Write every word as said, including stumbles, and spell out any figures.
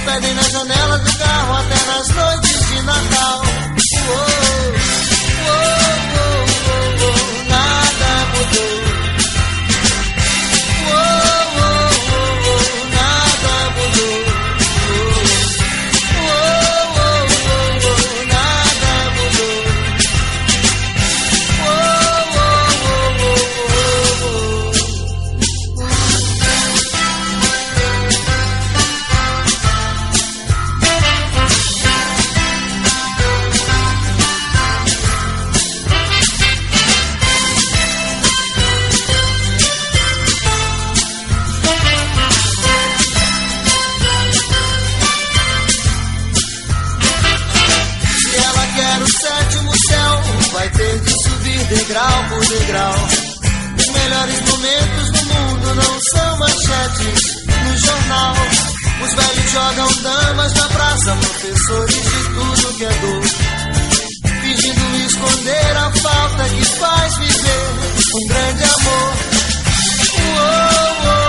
pedem na janela do carro até nas noites de Natal. Uou, uou, uou, uou, uou, nada mudou. Uou, uou, uou, uou, nada mudou. Uou, uou, uou, uou, nada mudou. Uou, uou, uou, uou, uou. Vai ter de subir degrau por degrau. Os melhores momentos do mundo não são manchetes no jornal. Os velhos jogam damas na praça, professores de tudo que é dor, fingindo esconder a falta que faz viver um grande amor. Uou, uou.